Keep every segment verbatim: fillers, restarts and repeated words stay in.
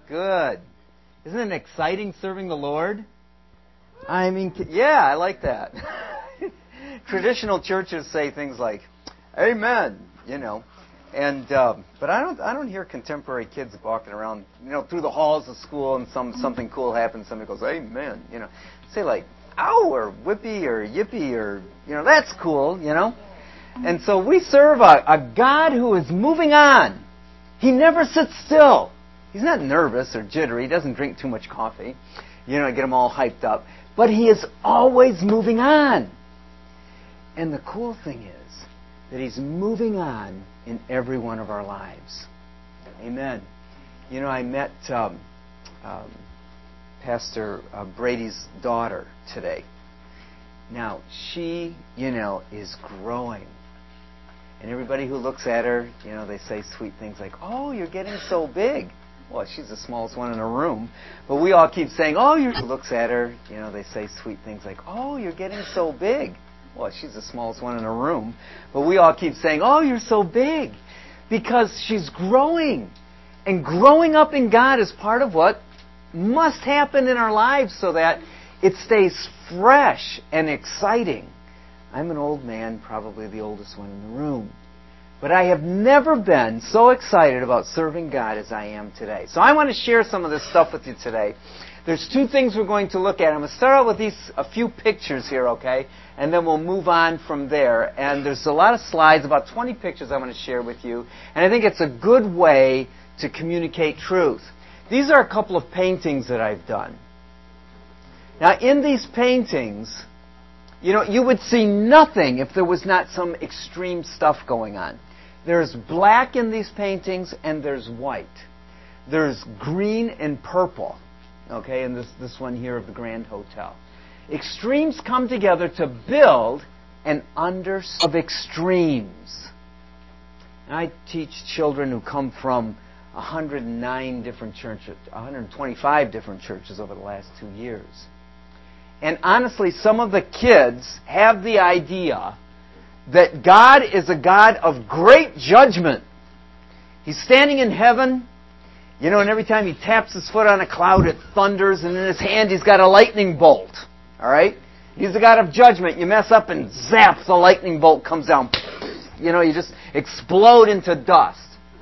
Good. Isn't it exciting serving the Lord? I mean, yeah, I like that. Traditional churches say things like, "Amen," you know, and um, but I don't, I don't hear contemporary kids walking around, you know, through the halls of school, and some something cool happens, somebody goes, "Amen," you know, say like, "Ow," or "Whippy," or "Yippee," or you know, that's cool, you know. And so we serve a, a God who is moving on. He never sits still. He's not nervous or jittery. He doesn't drink too much coffee, you know, to get him all hyped up. But He is always moving on. And the cool thing is that He's moving on in every one of our lives. Amen. You know, I met um, um, Pastor uh, Brady's daughter today. Now, she, you know, is growing. And everybody who looks at her, you know, they say sweet things like, "Oh, you're getting so big." Well, she's the smallest one in the room. But we all keep saying, "Oh, you're..." Who looks at her, you know, they say sweet things like, "Oh, you're getting so big." Well, she's the smallest one in the room. But we all keep saying, "Oh, you're so big." Because she's growing. And growing up in God is part of what must happen in our lives so that it stays fresh and exciting. I'm an old man, probably the oldest one in the room. But I have never been so excited about serving God as I am today. So I want to share some of this stuff with you today. There's two things we're going to look at. I'm going to start out with these a few pictures here, okay? And then we'll move on from there. And there's a lot of slides, about twenty pictures I'm going to share with you. And I think it's a good way to communicate truth. These are a couple of paintings that I've done. Now, in these paintings, you know, you would see nothing if there was not some extreme stuff going on. There's black in these paintings, and there's white. There's green and purple, okay, in this, this one here of the Grand Hotel. Extremes come together to build an understanding of extremes. And I teach children who come from one hundred nine different churches, one hundred twenty-five different churches over the last two years. And honestly, some of the kids have the idea that God is a God of great judgment. He's standing in heaven, you know, and every time He taps His foot on a cloud, it thunders, and in His hand He's got a lightning bolt. All right? He's the God of judgment. You mess up and zap, the lightning bolt comes down. You know, you just explode into dust.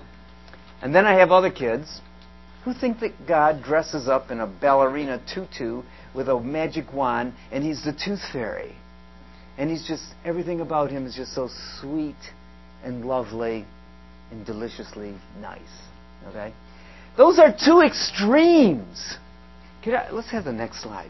And then I have other kids who think that God dresses up in a ballerina tutu with a magic wand, and He's the Tooth Fairy. And He's just, everything about Him is just so sweet and lovely and deliciously nice. Okay? Those are two extremes. Could I, let's have the next slide.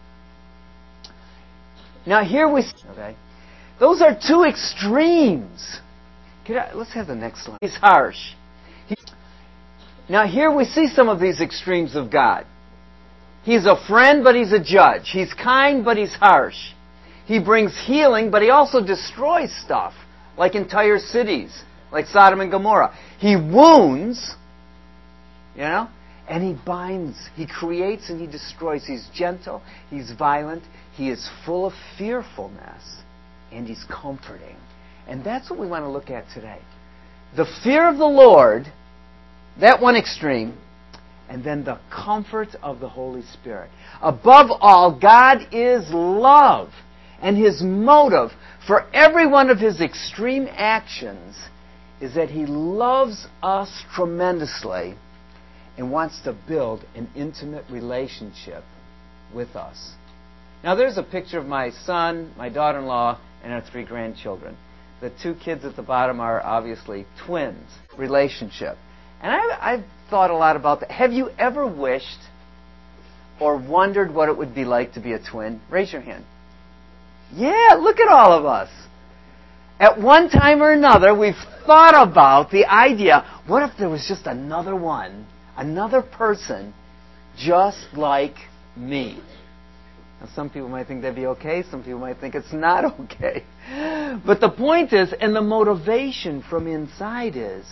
Now here we, okay? Those are two extremes. Could I, let's have the next slide. He's harsh. He, now here we see some of these extremes of God. He's a friend, but He's a judge. He's kind, but He's harsh. He brings healing, but He also destroys stuff, like entire cities, like Sodom and Gomorrah. He wounds, you know, and He binds. He creates and He destroys. He's gentle. He's violent. He is full of fearfulness, and He's comforting. And that's what we want to look at today. The fear of the Lord, that one extreme, and then the comfort of the Holy Spirit. Above all, God is love. And His motive for every one of His extreme actions is that He loves us tremendously and wants to build an intimate relationship with us. Now there's a picture of my son, my daughter-in-law, and our three grandchildren. The two kids at the bottom are obviously twins. Relationship. And I've, I've thought a lot about that. Have you ever wished or wondered what it would be like to be a twin? Raise your hand. Yeah, look at all of us. At one time or another, we've thought about the idea, what if there was just another one, another person just like me? Now, some people might think that'd be okay. Some people might think it's not okay. But the point is, and the motivation from inside is,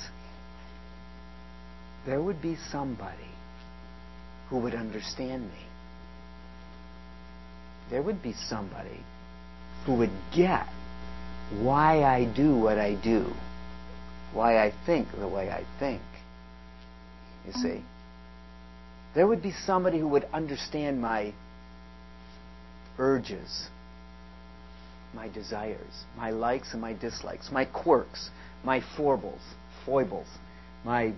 there would be somebody who would understand me. There would be somebody who would get why I do what I do, why I think the way I think. You see? There would be somebody who would understand my urges, my desires, my likes and my dislikes, my quirks, my foibles, foibles, my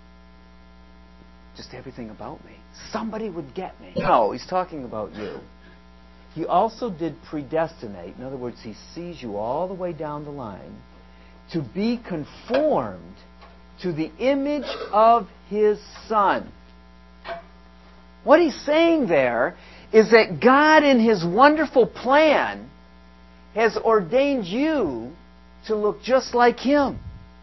just everything about me. Somebody would get me. No, he's talking about you. He also did predestinate. In other words, he sees you all the way down the line to be conformed to the image of his Son. What he's saying there is that God, in his wonderful plan, has ordained you to look just like him.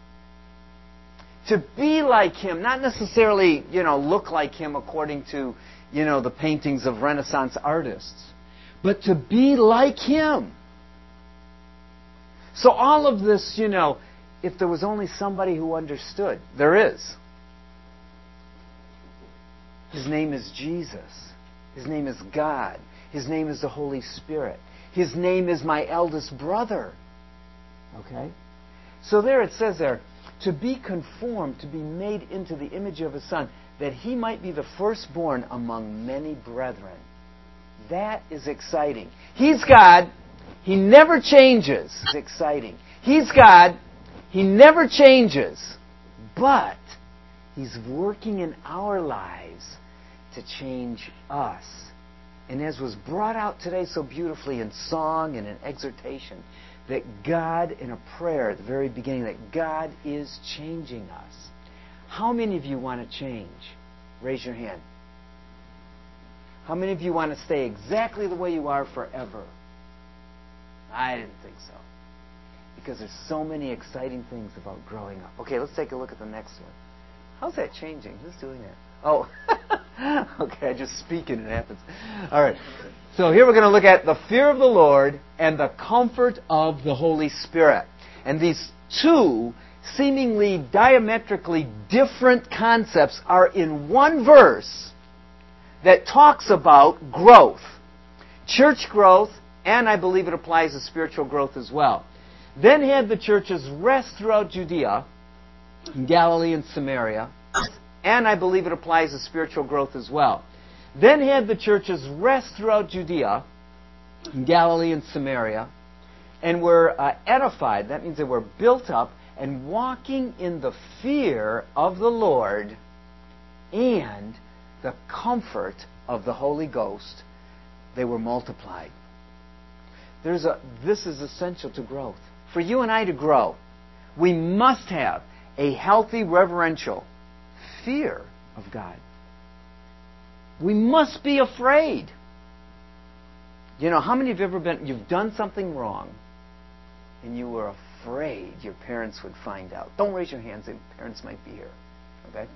To be like him, not necessarily, you know, look like him according to, you know, the paintings of Renaissance artists, but to be like him. So all of this, you know, if there was only somebody who understood, there is. His name is Jesus. His name is God. His name is the Holy Spirit. His name is my eldest brother. Okay? So there it says there, to be conformed, to be made into the image of his Son, that he might be the firstborn among many brethren. That is exciting. He's God. He never changes. It's exciting. He's God. He never changes. But he's working in our lives to change us. And as was brought out today so beautifully in song and in exhortation, that God, in a prayer at the very beginning, that God is changing us. How many of you want to change? Raise your hand. How many of you want to stay exactly the way you are forever? I didn't think so. Because there's so many exciting things about growing up. Okay, let's take a look at the next one. How's that changing? Who's doing that? Oh, okay, I just speak and it happens. All right. So here we're going to look at the fear of the Lord and the comfort of the Holy Spirit. And these two seemingly diametrically different concepts are in one verse that talks about growth. Church growth, and I believe it applies to spiritual growth as well. Then had the churches rest throughout Judea, Galilee, and Samaria, and I believe it applies to spiritual growth as well. Then had the churches rest throughout Judea, Galilee, and Samaria, and were uh, edified. That means they were built up and walking in the fear of the Lord and the comfort of the Holy Ghost. They were multiplied. There's a, this is essential to growth. For you and I to grow, we must have a healthy, reverential fear of God. We must be afraid. You know, how many of you have ever been, you've done something wrong, and you were afraid your parents would find out? Don't raise your hands, your parents might be here. Okay?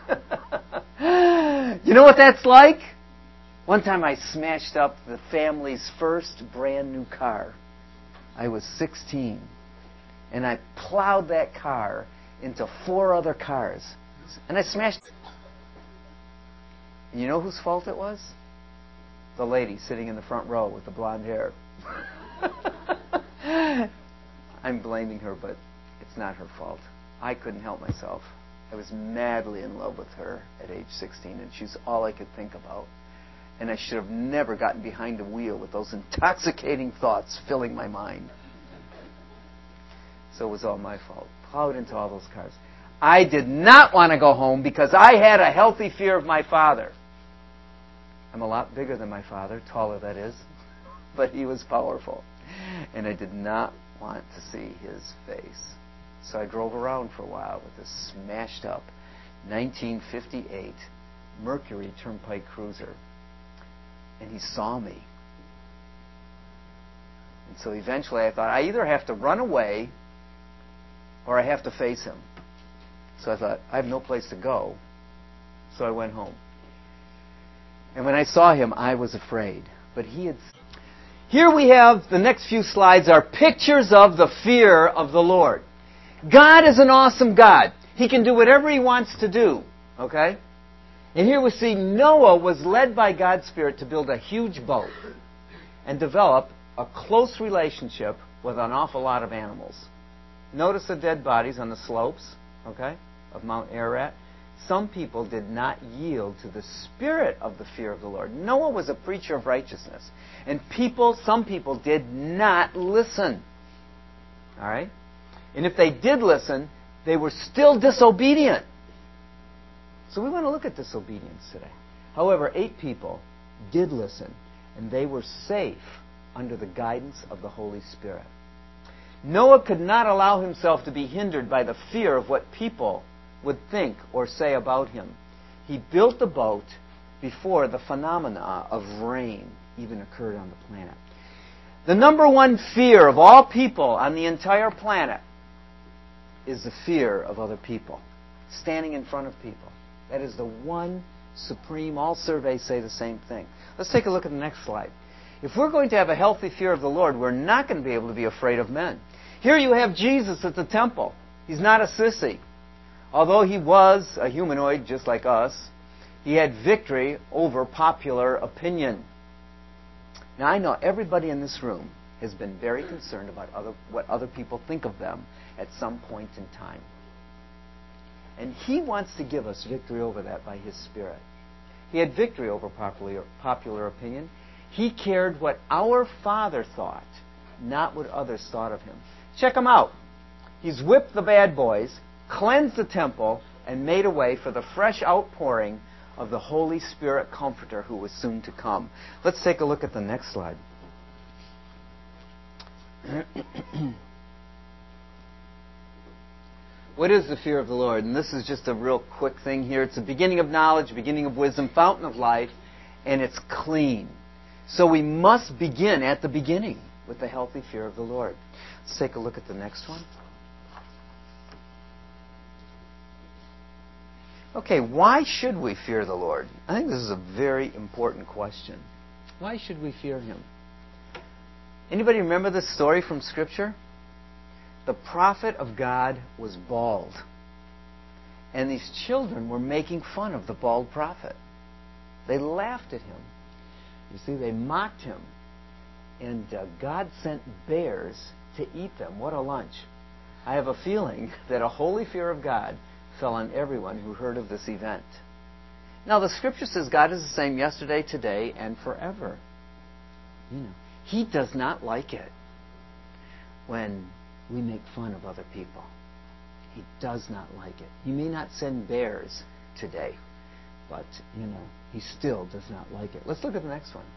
You know what that's like? One time I smashed up the family's first brand new car. I was sixteen. And I plowed that car into four other cars. And I smashed it. And you know whose fault it was? The lady sitting in the front row with the blonde hair. I'm blaming her, but it's not her fault. I couldn't help myself. I was madly in love with her at age sixteen, and she's all I could think about. And I should have never gotten behind the wheel with those intoxicating thoughts filling my mind. So it was all my fault. Plowed into all those cars. I did not want to go home because I had a healthy fear of my father. I'm a lot bigger than my father, taller that is, but he was powerful. And I did not want to see his face. So I drove around for a while with this smashed up nineteen fifty-eight Mercury Turnpike Cruiser. And he saw me. And so eventually I thought, I either have to run away or I have to face him. So I thought, I have no place to go. So I went home. And when I saw him, I was afraid. But he had... Here we have, the next few slides are pictures of the fear of the Lord. God is an awesome God. He can do whatever He wants to do. Okay? And here we see Noah was led by God's Spirit to build a huge boat and develop a close relationship with an awful lot of animals. Notice the dead bodies on the slopes, okay, of Mount Ararat. some people did not yield to the spirit of the fear of the Lord. Noah was a preacher of righteousness. And people, some people did not listen. All right? And if they did listen, they were still disobedient. So we want to look at disobedience today. However, eight people did listen, and they were safe under the guidance of the Holy Spirit. Noah could not allow himself to be hindered by the fear of what people would think or say about him. He built the boat before the phenomena of rain even occurred on the planet. The number one fear of all people on the entire planet is the fear of other people, standing in front of people. That is the one supreme. All surveys say the same thing. Let's take a look at the next slide. If we're going to have a healthy fear of the Lord, we're not going to be able to be afraid of men. Here you have Jesus at the temple. He's not a sissy. Although he was a humanoid just like us, he had victory over popular opinion. Now I know everybody in this room has been very concerned about other, what other people think of them at some point in time. And he wants to give us victory over that by his Spirit. He had victory over popular, popular opinion. He cared what our Father thought, not what others thought of him. Check him out. He's whipped the bad boys, cleansed the temple, and made a way for the fresh outpouring of the Holy Spirit Comforter who was soon to come. Let's take a look at the next slide. What is the fear of the Lord? And this is just a real quick thing here. It's the beginning of knowledge, beginning of wisdom, fountain of life, and it's clean. So we must begin at the beginning with the healthy fear of the Lord. Let's take a look at the next one. Okay, why should we fear the Lord? I think this is a very important question. Why should we fear Him? Anybody remember this story from Scripture? The prophet of God was bald. And these children were making fun of the bald prophet. They laughed at him. You see, they mocked him. And uh, God sent bears to eat them. What a lunch. I have a feeling that a holy fear of God fell on everyone who heard of this event. Now, the Scripture says God is the same yesterday, today, and forever. You know, He does not like it when we make fun of other people. He does not like it. He may not send bears today, but, you know, He still does not like it. Let's look at the next one.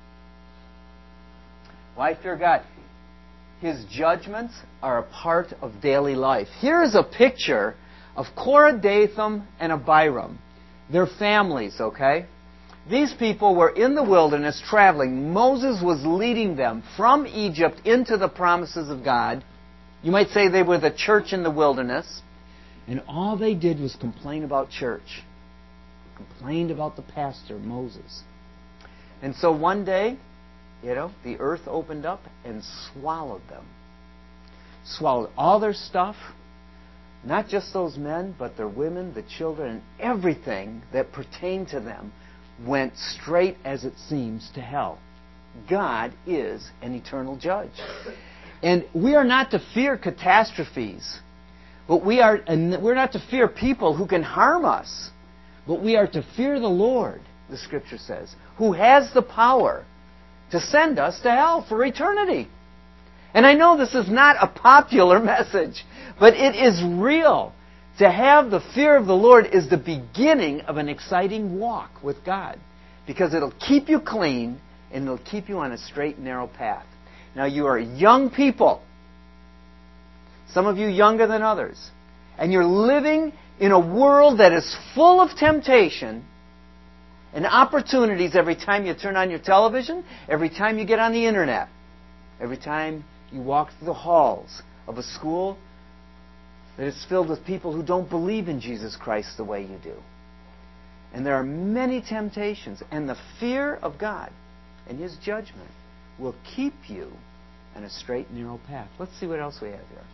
Why fear God? His judgments are a part of daily life. Here is a picture of Korah, Dathan, and Abiram. Their families, okay? These people were in the wilderness traveling. Moses was leading them from Egypt into the promises of God. You might say they were the church in the wilderness. And all they did was complain about church. Complained about the pastor, Moses. And so one day, you know, the earth opened up and swallowed them. Swallowed all their stuff. Not just those men, but their women, the children, and everything that pertained to them went straight, as it seems, to hell. God is an eternal judge. And we are not to fear catastrophes. But we are, and we're not to fear people who can harm us. But we are to fear the Lord, the Scripture says, who has the power to send us to hell for eternity. And I know this is not a popular message, but it is real. To have the fear of the Lord is the beginning of an exciting walk with God, because it'll keep you clean and it'll keep you on a straight and narrow path. Now, you are young people, some of you younger than others, and you're living in a world that is full of temptation and opportunities every time you turn on your television, every time you get on the internet, every time you walk through the halls of a school that is filled with people who don't believe in Jesus Christ the way you do. And there are many temptations, and the fear of God and His judgment will keep you on a straight and narrow path. Let's see what else we have here.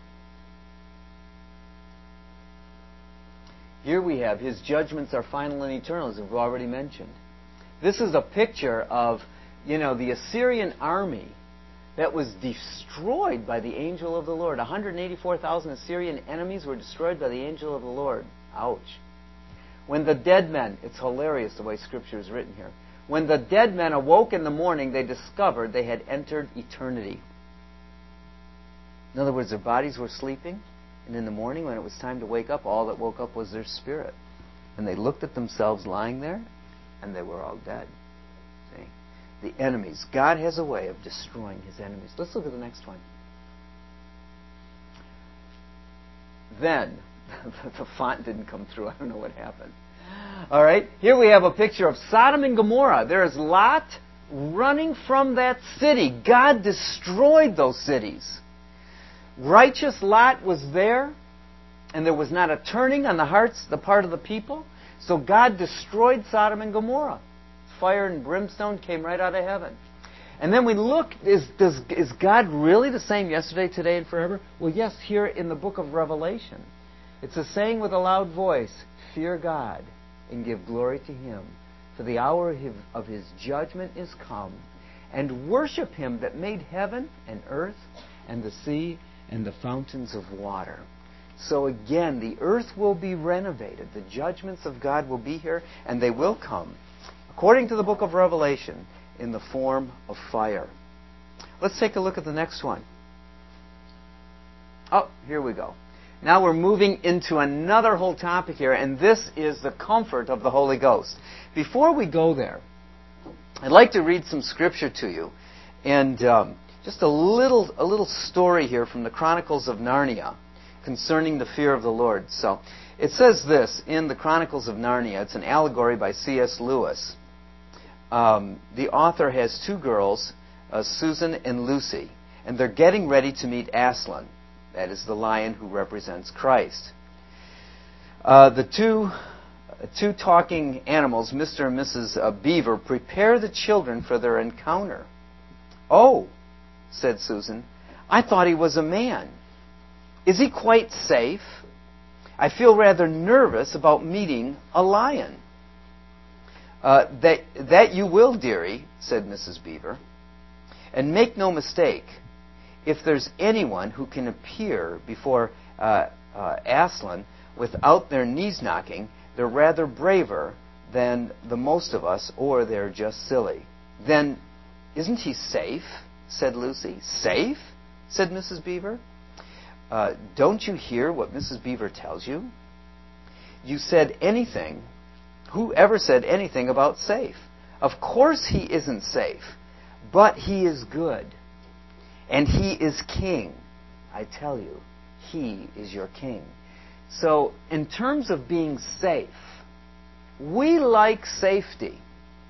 Here we have His judgments are final and eternal, as we've already mentioned. This is a picture of, you know, the Assyrian army that was destroyed by the angel of the Lord. one hundred eighty-four thousand Assyrian enemies were destroyed by the angel of the Lord. Ouch. When the dead men, it's hilarious the way Scripture is written here. When the dead men awoke in the morning, they discovered they had entered eternity. In other words, their bodies were sleeping, and in the morning when it was time to wake up, all that woke up was their spirit. And they looked at themselves lying there, and they were all dead. See? The enemies. God has a way of destroying His enemies. Let's look at the next one. Then, the font didn't come through. I don't know what happened. All right, here we have a picture of Sodom and Gomorrah. There is Lot running from that city. God destroyed those cities. Righteous Lot was there, and there was not a turning on the hearts, the part of the people. So God destroyed Sodom and Gomorrah. Fire and brimstone came right out of heaven. And then we look, is, does, is God really the same yesterday, today, and forever? Well, yes, here in the book of Revelation. It's a saying with a loud voice, fear God and give glory to Him, for the hour of His judgment is come, and worship Him that made heaven and earth and the sea and the fountains of water. So again, the earth will be renovated. The judgments of God will be here, and they will come, according to the book of Revelation, in the form of fire. Let's take a look at the next one. Oh, here we go. Now we're moving into another whole topic here, and this is the comfort of the Holy Ghost. Before we go there, I'd like to read some scripture to you, and um, just a little a little story here from the Chronicles of Narnia concerning the fear of the Lord. So it says this in the Chronicles of Narnia. It's an allegory by C S Lewis. Um, the author has two girls, uh, Susan and Lucy, and they're getting ready to meet Aslan. That is the lion who represents Christ. Uh, the two, uh, two talking animals, Mister and Missus Uh, Beaver, prepare the children for their encounter. "Oh," said Susan, "I thought he was a man. Is he quite safe? I feel rather nervous about meeting a lion." Uh, that, that you will, dearie," said Missus Beaver. "And make no mistake, if there's anyone who can appear before uh, uh, Aslan without their knees knocking, they're rather braver than the most of us, or they're just silly." "Then, isn't he safe?" said Lucy. "Safe?" said Missus Beaver. Uh, "don't you hear what Missus Beaver tells you? You said anything. Who ever said anything about safe? Of course he isn't safe, but he is good. And He is king. I tell you, He is your king." So, in terms of being safe, we like safety.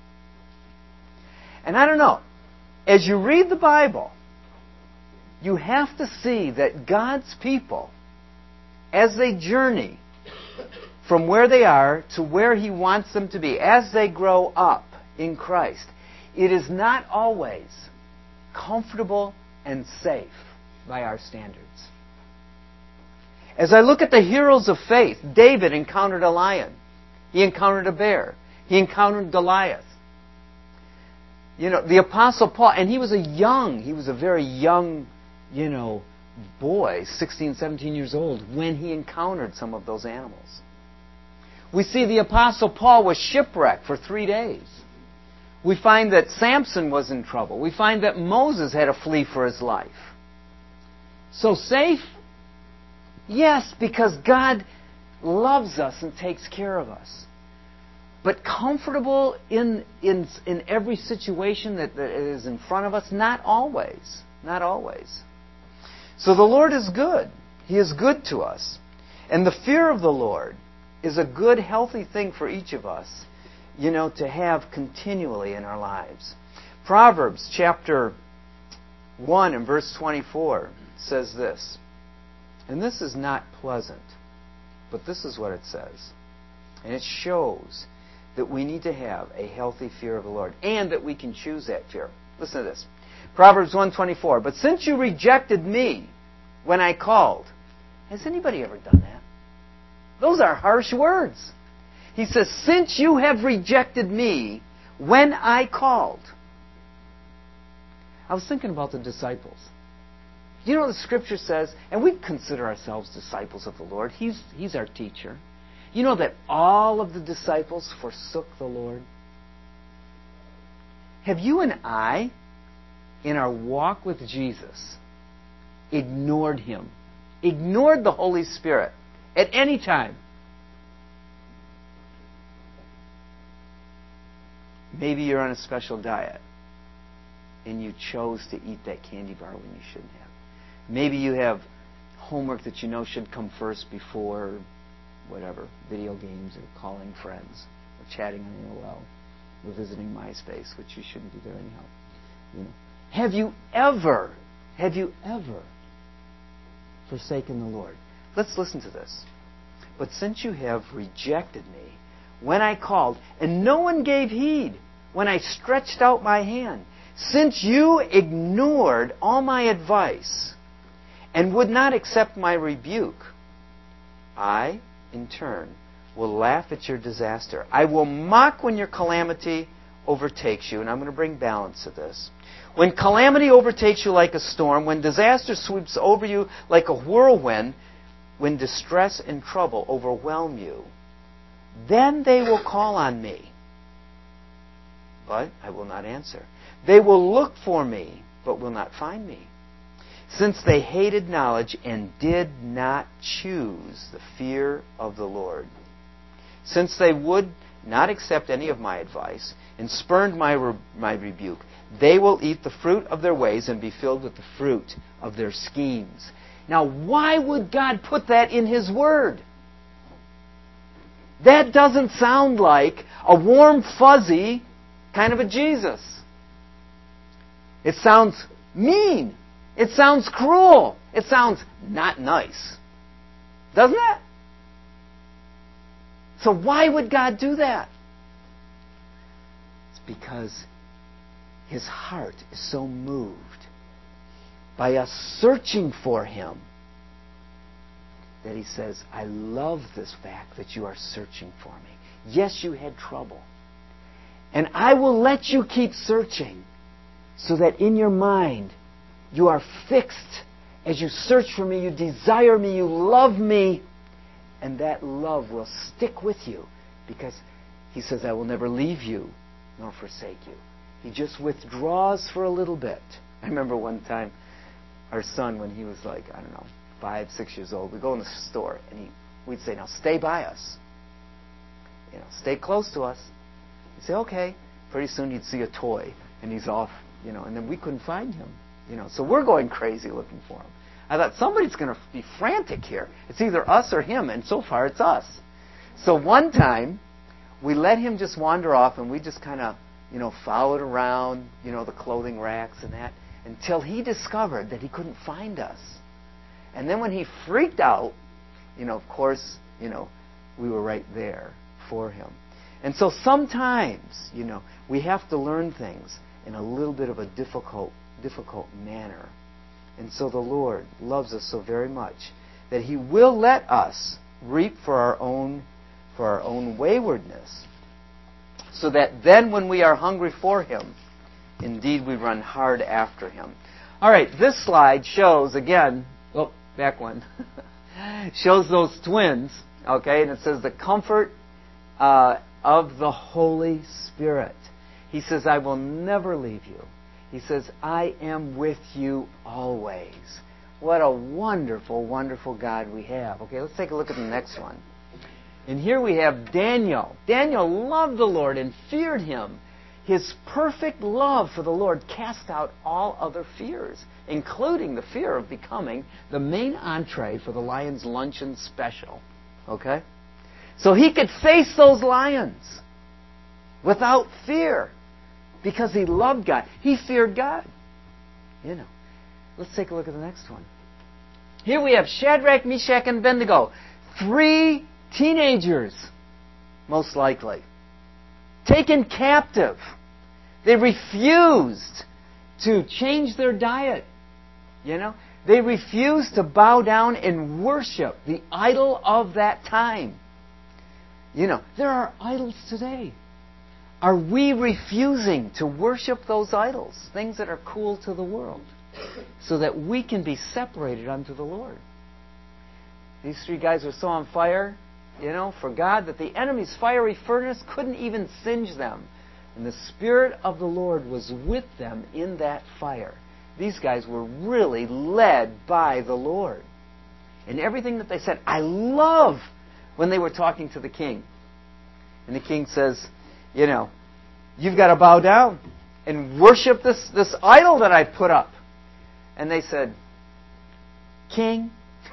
And I don't know, as you read the Bible, you have to see that God's people, as they journey from where they are to where He wants them to be, as they grow up in Christ, it is not always comfortable and safe by our standards. As I look at the heroes of faith, David encountered a lion. He encountered a bear. He encountered Goliath. You know, the Apostle Paul, and he was a young, he was a very young, you know, boy, sixteen, seventeen years old, when he encountered some of those animals. We see the Apostle Paul was shipwrecked for three days. We find that Samson was in trouble. We find that Moses had to flee for his life. So safe? Yes, because God loves us and takes care of us. But comfortable in, in, in every situation that, that is in front of us? Not always. Not always. So the Lord is good. He is good to us. And the fear of the Lord is a good, healthy thing for each of us, you know, to have continually in our lives. Proverbs chapter one and verse twenty-four says this. And this is not pleasant, but this is what it says. And it shows that we need to have a healthy fear of the Lord, and that we can choose that fear. Listen to this. Proverbs one twenty-four. "But since you rejected me when I called." Has anybody ever done that? Those are harsh words. He says, "Since you have rejected me when I called." I was thinking about the disciples. You know, the Scripture says, and we consider ourselves disciples of the Lord. He's, he's our teacher. You know that all of the disciples forsook the Lord? Have you and I, in our walk with Jesus, ignored Him, ignored the Holy Spirit at any time? Maybe you're on a special diet and you chose to eat that candy bar when you shouldn't have. Maybe you have homework that you know should come first before whatever, video games or calling friends or chatting on A O L or visiting MySpace, which you shouldn't be doing anyhow. You know. Have you ever, have you ever forsaken the Lord? Let's listen to this. But since you have rejected me when I called, and no one gave heed when I stretched out my hand, since you ignored all my advice and would not accept my rebuke, I, in turn, will laugh at your disaster. I will mock when your calamity overtakes you. And I'm going to bring balance to this. When calamity overtakes you like a storm, when disaster sweeps over you like a whirlwind, when distress and trouble overwhelm you, then they will call on me, but I will not answer. They will look for me, but will not find me, since they hated knowledge and did not choose the fear of the Lord. Since they would not accept any of my advice and spurned my, re- my rebuke, they will eat the fruit of their ways and be filled with the fruit of their schemes. Now, why would God put that in His Word? That doesn't sound like a warm, fuzzy kind of a Jesus. It sounds mean. It sounds cruel. It sounds not nice. Doesn't it? So why would God do that? It's because His heart is so moved by us searching for Him that He says, I love this fact that you are searching for me. Yes, you had trouble. And I will let you keep searching so that in your mind you are fixed. As you search for me, you desire me, you love me, and that love will stick with you because He says, I will never leave you nor forsake you. He just withdraws for a little bit. I remember one time our son, when he was like, I don't know, five, six years old, we'd go in the store and he, we'd say, now stay by us. You know, stay close to us. He'd say, okay. Pretty soon you'd see a toy and he's off, you know, and then we couldn't find him. You know, so we're going crazy looking for him. I thought, somebody's going to be frantic here. It's either us or him, and so far it's us. So one time, we let him just wander off, and we just kind of, you know, followed around, you know, the clothing racks and that, until he discovered that he couldn't find us. And then when he freaked out, you know, of course, you know, we were right there for him. And so sometimes, you know, we have to learn things in a little bit of a difficult, difficult manner. And so the Lord loves us so very much that He will let us reap for our own, for our own waywardness, so that then when we are hungry for Him, indeed we run hard after Him. All right, this slide shows, again, oh, back one, shows those twins, okay, and it says the comfort uh, of the Holy Spirit. He says, I will never leave you. He says, I am with you always. What a wonderful, wonderful God we have. Okay, let's take a look at the next one. And here we have Daniel. Daniel loved the Lord and feared Him. His perfect love for the Lord cast out all other fears, including the fear of becoming the main entree for the lion's luncheon special. Okay? So he could face those lions without fear. Because he loved God. He feared God. You know. Let's take a look at the next one. Here we have Shadrach, Meshach, and Abednego. Three teenagers, most likely. Taken captive. They refused to change their diet. You know. They refused to bow down and worship the idol of that time. You know. There are idols today. Are we refusing to worship those idols, things that are cool to the world, so that we can be separated unto the Lord? These three guys were so on fire, you know, for God, that the enemy's fiery furnace couldn't even singe them. And the Spirit of the Lord was with them in that fire. These guys were really led by the Lord. And everything that they said, I love when they were talking to the king. And the king says, you know, you've got to bow down and worship this, this idol that I put up. And they said, King.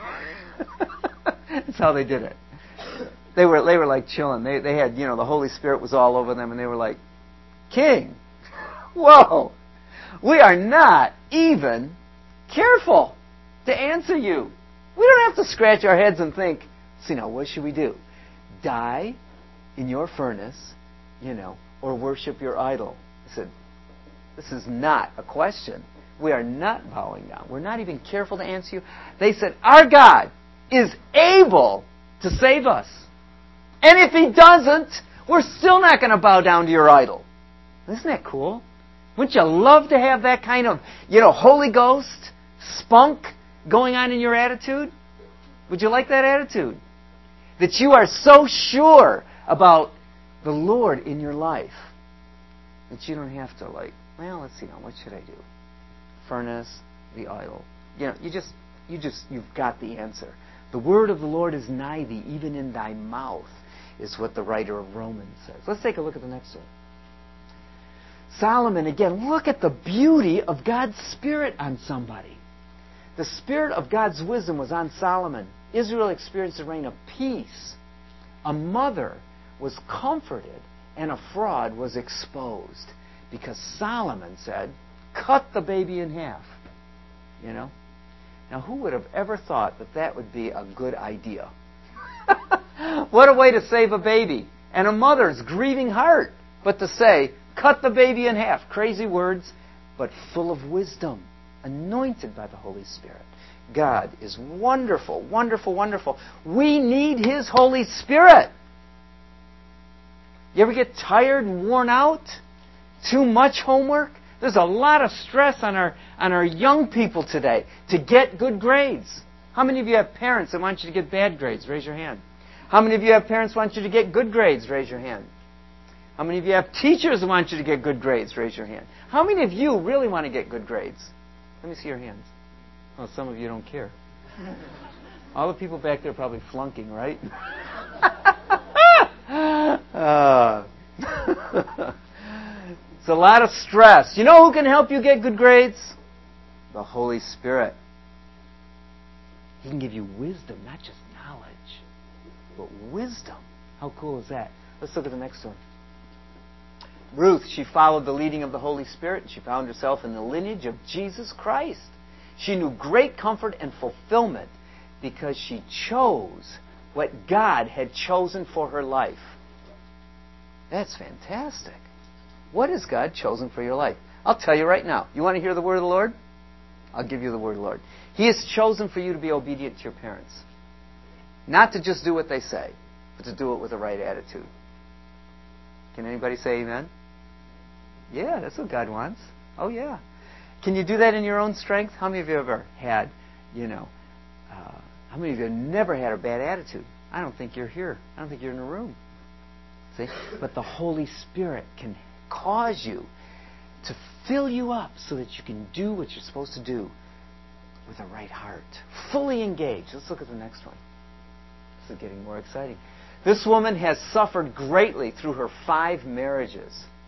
That's how they did it. They were they were like chilling. They they had, you know, the Holy Spirit was all over them, and they were like, King, whoa, we are not even careful to answer you. We don't have to scratch our heads and think, see, now, what should we do? Die in your furnace, you know, or worship your idol? I said, this is not a question. We are not bowing down. We're not even careful to answer you. They said, our God is able to save us. And if He doesn't, we're still not going to bow down to your idol. Isn't that cool? Wouldn't you love to have that kind of, you know, Holy Ghost spunk going on in your attitude? Would you like that attitude? That you are so sure about the Lord in your life that you don't have to, like, well, let's see now, what should I do? Furnace, the idol. You know, you just, you just, you've got the answer. The word of the Lord is nigh thee, even in thy mouth, is what the writer of Romans says. Let's take a look at the next one. Solomon, again, look at the beauty of God's Spirit on somebody. The Spirit of God's wisdom was on Solomon. Israel experienced a reign of peace. A mother was comforted, and a fraud was exposed. Because Solomon said, cut the baby in half. You know? Now, who would have ever thought that that would be a good idea? What a way to save a baby and a mother's grieving heart. But to say, cut the baby in half. Crazy words, but full of wisdom. Anointed by the Holy Spirit. God is wonderful, wonderful, wonderful. We need His Holy Spirit. You ever get tired and worn out? Too much homework? There's a lot of stress on our on our young people today to get good grades. How many of you have parents that want you to get bad grades? Raise your hand. How many of you have parents who want you to get good grades? Raise your hand. How many of you have teachers who want you to get good grades? Raise your hand. How many of you really want to get good grades? Let me see your hands. Oh, some of you don't care. All the people back there are probably flunking, right? uh. It's a lot of stress. You know who can help you get good grades? The Holy Spirit. He can give you wisdom, not just knowledge, but wisdom. How cool is that? Let's look at the next one. Ruth, she followed the leading of the Holy Spirit, and she found herself in the lineage of Jesus Christ. She knew great comfort and fulfillment because she chose what God had chosen for her life. That's fantastic. What has God chosen for your life? I'll tell you right now. You want to hear the word of the Lord? I'll give you the word of the Lord. He has chosen for you to be obedient to your parents. Not to just do what they say, but to do it with the right attitude. Can anybody say amen? Yeah, that's what God wants. Oh, yeah. Can you do that in your own strength? How many of you have ever had, you know, uh, how many of you have never had a bad attitude? I don't think you're here. I don't think you're in the room. See? But the Holy Spirit can cause you to fill you up so that you can do what you're supposed to do with a right heart. Fully engaged. Let's look at the next one. This is getting more exciting. This woman has suffered greatly through her five marriages.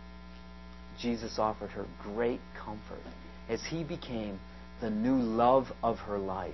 Jesus offered her great comfort as He became the new love of her life.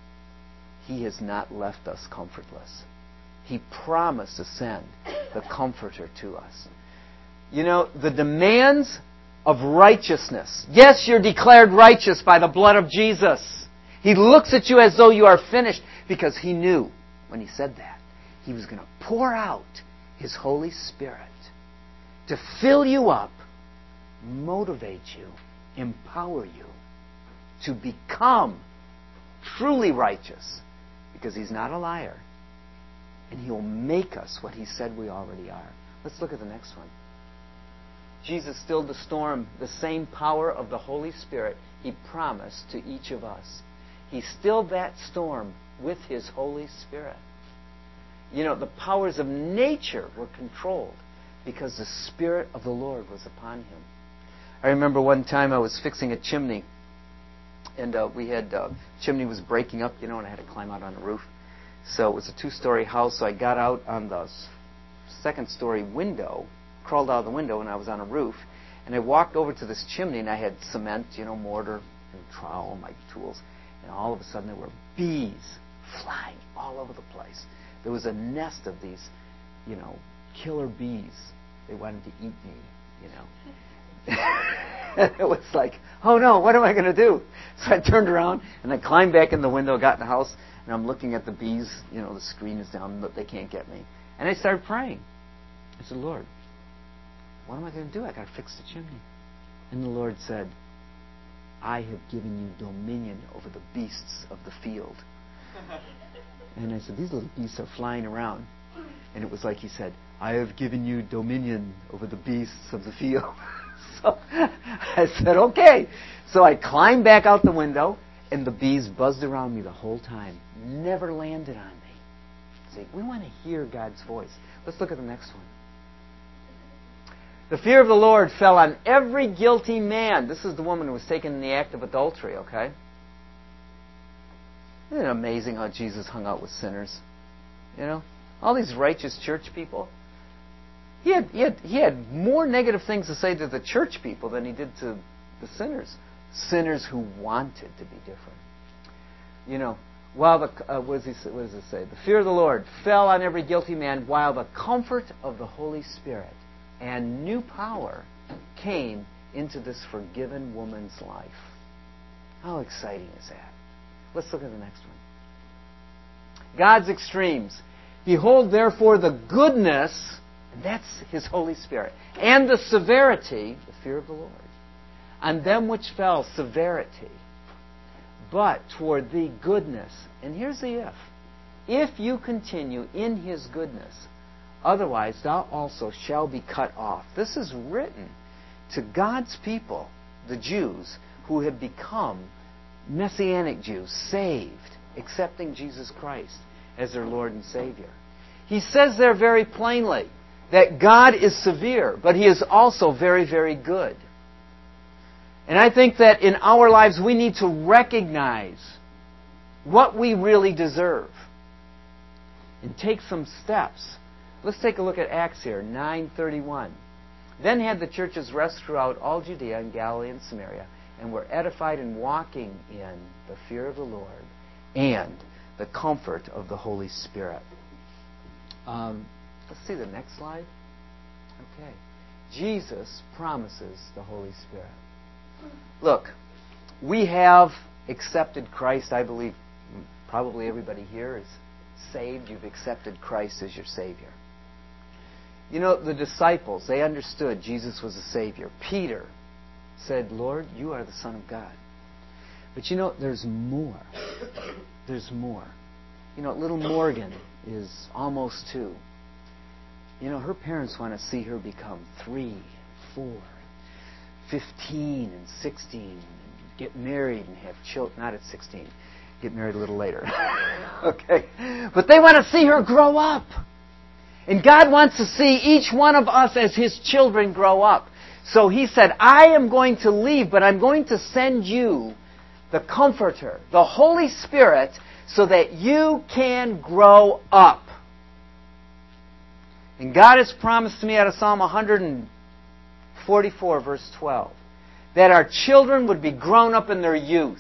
He has not left us comfortless. He promised to send the Comforter to us. You know, the demands of righteousness. Yes, you're declared righteous by the blood of Jesus. He looks at you as though you are finished because He knew when He said that He was going to pour out His Holy Spirit to fill you up, motivate you, empower you to become truly righteous because He's not a liar. And He will make us what He said we already are. Let's look at the next one. Jesus stilled the storm, the same power of the Holy Spirit He promised to each of us. He stilled that storm with His Holy Spirit. You know, the powers of nature were controlled because the Spirit of the Lord was upon him. I remember one time I was fixing a chimney, and uh, we had, uh, chimney was breaking up, you know, and I had to climb out on the roof. So it was a two-story house, so I got out on the second-story window, crawled out of the window, and I was on a roof, and I walked over to this chimney, and I had cement, you know, mortar, and trowel, my tools, and all of a sudden there were bees flying all over the place. There was a nest of these, you know, killer bees. They wanted to eat me, you know. It was like, oh no, what am I going to do? So I turned around and I climbed back in the window, got in the house, and I'm looking at the bees. You know, the screen is down, but they can't get me. And I started praying. I said, Lord, what am I going to do? I got to fix the chimney. And the Lord said, I have given you dominion over the beasts of the field. And I said, these little beasts are flying around. And it was like he said, I have given you dominion over the beasts of the field. So I said, okay. So I climbed back out the window, and the bees buzzed around me the whole time. Never landed on me. See, we want to hear God's voice. Let's look at the next one. The fear of the Lord fell on every guilty man. This is the woman who was taken in the act of adultery, okay? Isn't it amazing how Jesus hung out with sinners? You know? All these righteous church people. He had, he had, he had more negative things to say to the church people than he did to the sinners. Sinners who wanted to be different. You know, while the, uh, what, does he, what does it say? The fear of the Lord fell on every guilty man, while the comfort of the Holy Spirit and new power came into this forgiven woman's life. How exciting is that? Let's look at the next one. God's extremes. Behold, therefore, the goodness, and that's His Holy Spirit, and the severity, the fear of the Lord, on them which fell, severity, but toward thee goodness. And here's the if. If you continue in His goodness, otherwise thou also shalt be cut off. This is written to God's people, the Jews, who had become Messianic Jews, saved, accepting Jesus Christ as their Lord and Savior. He says there very plainly that God is severe, but He is also very, very good. And I think that in our lives we need to recognize what we really deserve and take some steps. Let's take a look at Acts here, nine thirty-one. Then had the churches rest throughout all Judea and Galilee and Samaria, and were edified and walking in the fear of the Lord and the comfort of the Holy Spirit. Um, let's see the next slide. Okay. Jesus promises the Holy Spirit. Look, we have accepted Christ. I believe probably everybody here is saved. You've accepted Christ as your Savior. You know, the disciples, they understood Jesus was a Savior. Peter said, Lord, you are the Son of God. But you know, there's more. There's more. You know, little Morgan is almost two. You know, her parents want to see her become three, four, fifteen, and sixteen, and get married and have children. Not at sixteen. Get married a little later. Okay? But they want to see her grow up. And God wants to see each one of us as His children grow up. So He said, I am going to leave, but I'm going to send you the Comforter, the Holy Spirit, so that you can grow up. And God has promised to me out of Psalm one forty-four, verse twelve, that our children would be grown up in their youth.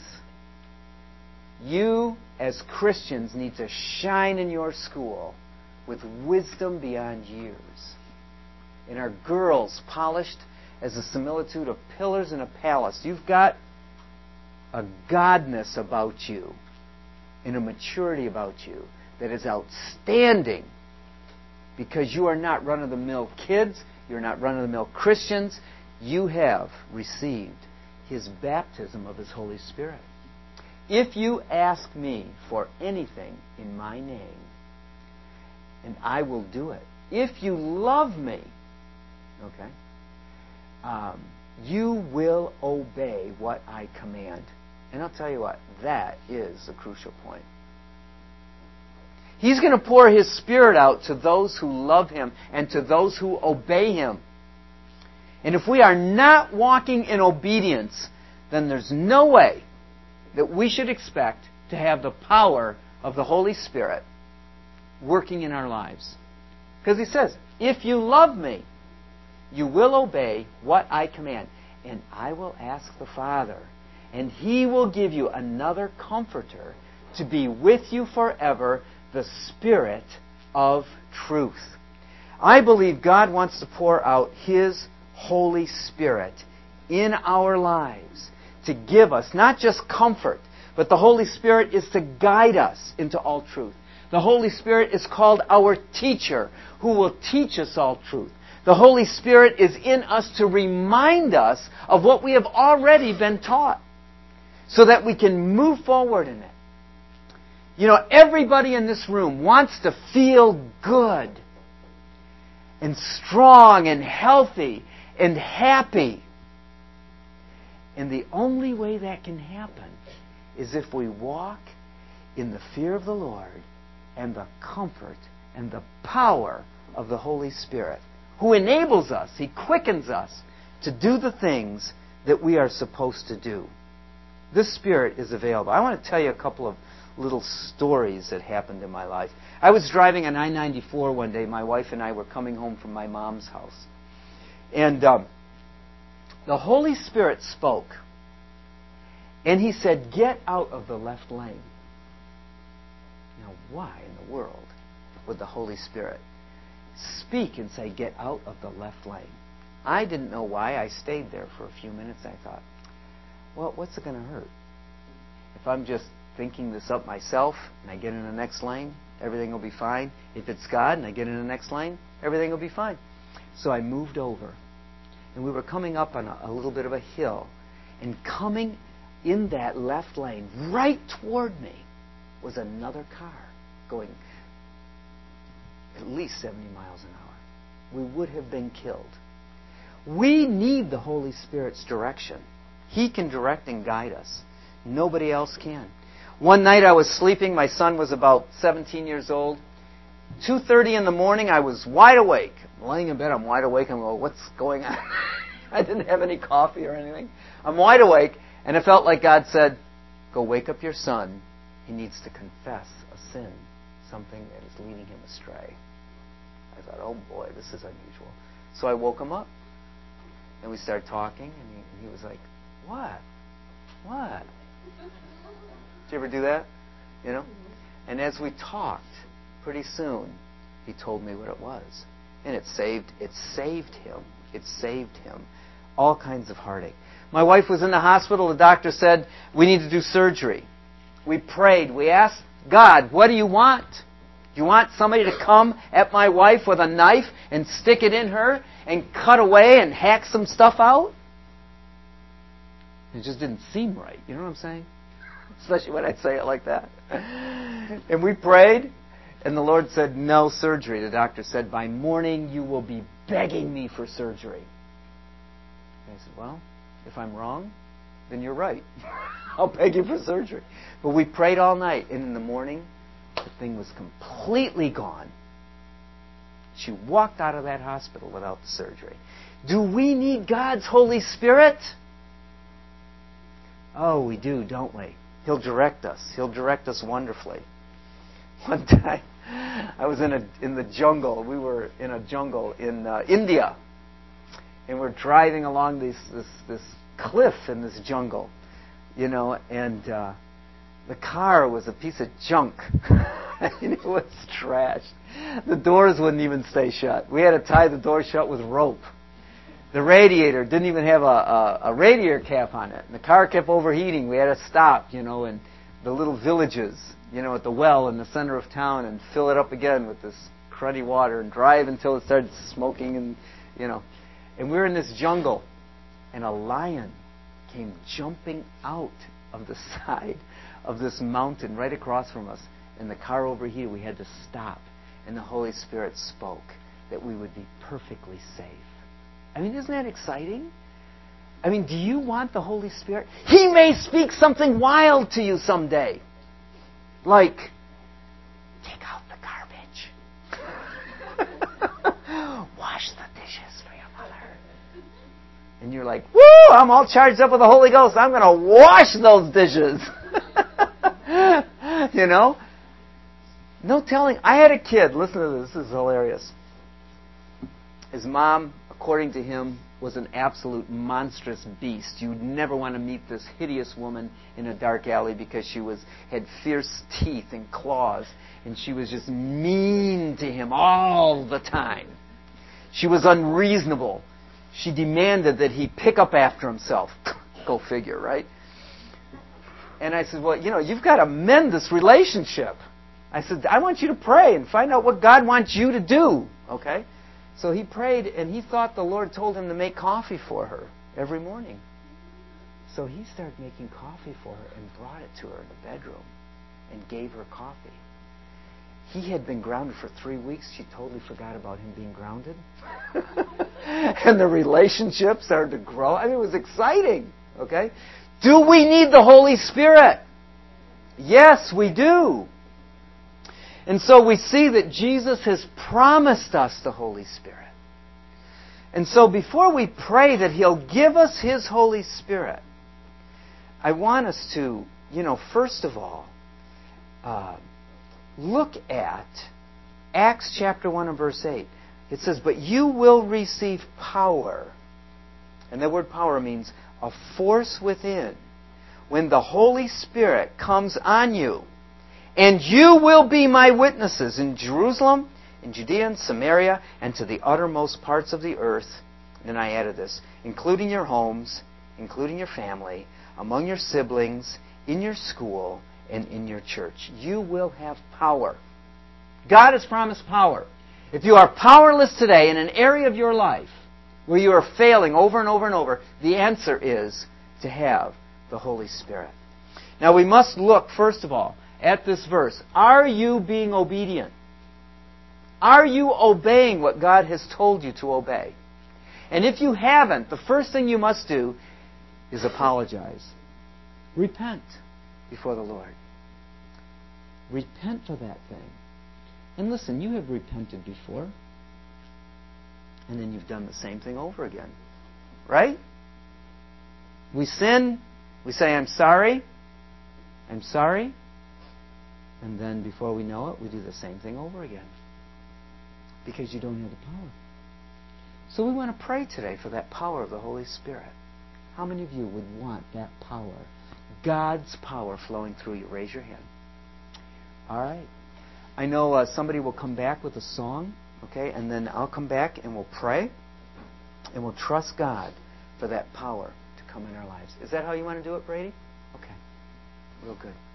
You, as Christians, need to shine in your school with wisdom beyond years. And our girls polished as a similitude of pillars in a palace. You've got a godness about you and a maturity about you that is outstanding, because you are not run-of-the-mill kids. You're not run-of-the-mill Christians. You have received His baptism of His Holy Spirit. If you ask me for anything in my name, and I will do it. If you love me, okay, um, you will obey what I command. And I'll tell you what, that is the crucial point. He's going to pour His Spirit out to those who love Him and to those who obey Him. And if we are not walking in obedience, then there's no way that we should expect to have the power of the Holy Spirit working in our lives. Because He says, if you love me, you will obey what I command. And I will ask the Father, and He will give you another Comforter to be with you forever, the Spirit of truth. I believe God wants to pour out His Holy Spirit in our lives to give us not just comfort, but the Holy Spirit is to guide us into all truth. The Holy Spirit is called our teacher, who will teach us all truth. The Holy Spirit is in us to remind us of what we have already been taught, so that we can move forward in it. You know, everybody in this room wants to feel good and strong and healthy and happy. And the only way that can happen is if we walk in the fear of the Lord and the comfort and the power of the Holy Spirit, who enables us, He quickens us to do the things that we are supposed to do. This Spirit is available. I want to tell you a couple of little stories that happened in my life. I was driving on I ninety-four one day. My wife and I were coming home from my mom's house. And um, the Holy Spirit spoke. And He said, get out of the left lane. Now, why in the world would the Holy Spirit speak and say, get out of the left lane? I didn't know why. I stayed there for a few minutes. I thought, well, what's it going to hurt? If I'm just thinking this up myself and I get in the next lane, everything will be fine. If it's God and I get in the next lane, everything will be fine. So I moved over. And we were coming up on a, a little bit of a hill. And coming in that left lane, right toward me, was another car going at least seventy miles an hour. We would have been killed. We need the Holy Spirit's direction. He can direct and guide us. Nobody else can. One night I was sleeping. My son was about seventeen years old. two thirty in the morning, I was wide awake. I'm laying in bed, I'm wide awake. I'm going, what's going on? I didn't have any coffee or anything. I'm wide awake, and it felt like God said, go wake up your son. He needs to confess a sin, something that is leading him astray. I thought, oh boy, this is unusual. So I woke him up, and we started talking, and he, and he was like, what? What? Did you ever do that? You know? And as we talked, pretty soon, he told me what it was. And it saved, it saved him. It saved him. All kinds of heartache. My wife was in the hospital. The doctor said, we need to do surgery. We prayed. We asked God, what do you want? Do you want somebody to come at my wife with a knife and stick it in her and cut away and hack some stuff out? It just didn't seem right. You know what I'm saying? Especially when I say it like that. And we prayed, and the Lord said, no surgery. The doctor said, by morning you will be begging me for surgery. And I said, well, if I'm wrong, then you're right. I'll beg you for surgery. But we prayed all night, and in the morning, the thing was completely gone. She walked out of that hospital without the surgery. Do we need God's Holy Spirit? Oh, we do, don't we? He'll direct us. He'll direct us wonderfully. One time, I was in a in the jungle. We were in a jungle in uh, India, and we're driving along this this this cliff in this jungle, you know, and uh, the car was a piece of junk. And it was trashed. The doors wouldn't even stay shut. We had to tie the door shut with rope. The radiator didn't even have a, a, a radiator cap on it. And the car kept overheating. We had to stop, you know, in the little villages, you know, at the well in the center of town and fill it up again with this cruddy water and drive until it started smoking and, you know. And we were in this jungle, and a lion came jumping out of the side of this mountain right across from us. And the car overheated. We had to stop. And the Holy Spirit spoke that we would be perfectly safe. I mean, isn't that exciting? I mean, do you want the Holy Spirit? He may speak something wild to you someday. Like, take out the And you're like, woo, I'm all charged up with the Holy Ghost. I'm going to wash those dishes. You know? No telling. I had a kid. Listen to this. This is hilarious. His mom, according to him, was an absolute monstrous beast. You would never want to meet this hideous woman in a dark alley because she was had fierce teeth and claws, and she was just mean to him all the time. She was unreasonable. She demanded that he pick up after himself. Go figure, right? And I said, well, you know, you've got to mend this relationship. I said, I want you to pray and find out what God wants you to do. Okay? So he prayed, and he thought the Lord told him to make coffee for her every morning. So he started making coffee for her and brought it to her in the bedroom and gave her coffee. He had been grounded for three weeks. She totally forgot about him being grounded. And the relationship started to grow. I mean, it was exciting. Okay? Do we need the Holy Spirit? Yes, we do. And so we see that Jesus has promised us the Holy Spirit. And so before we pray that He'll give us His Holy Spirit, I want us to, you know, first of all, uh, look at Acts chapter one and verse eight. It says, but you will receive power. And that word power means a force within. When the Holy Spirit comes on you. And you will be my witnesses in Jerusalem, in Judea and Samaria, and to the uttermost parts of the earth. And then I added this, including your homes, including your family, among your siblings, in your school, and in your church. You will have power. God has promised power. If you are powerless today in an area of your life where you are failing over and over and over, the answer is to have the Holy Spirit. Now we must look, first of all, at this verse. Are you being obedient? Are you obeying what God has told you to obey? And if you haven't, the first thing you must do is apologize. Repent before the Lord. Repent for that thing. And listen, you have repented before. And then you've done the same thing over again. Right? We sin. We say, I'm sorry. I'm sorry. And then before we know it, we do the same thing over again. Because you don't have the power. So we want to pray today for that power of the Holy Spirit. How many of you would want that power? God's power flowing through you. Raise your hand. All right. I know uh, somebody will come back with a song, okay? And then I'll come back and we'll pray. And we'll trust God for that power to come in our lives. Is that how you want to do it, Brady? Okay. Real good.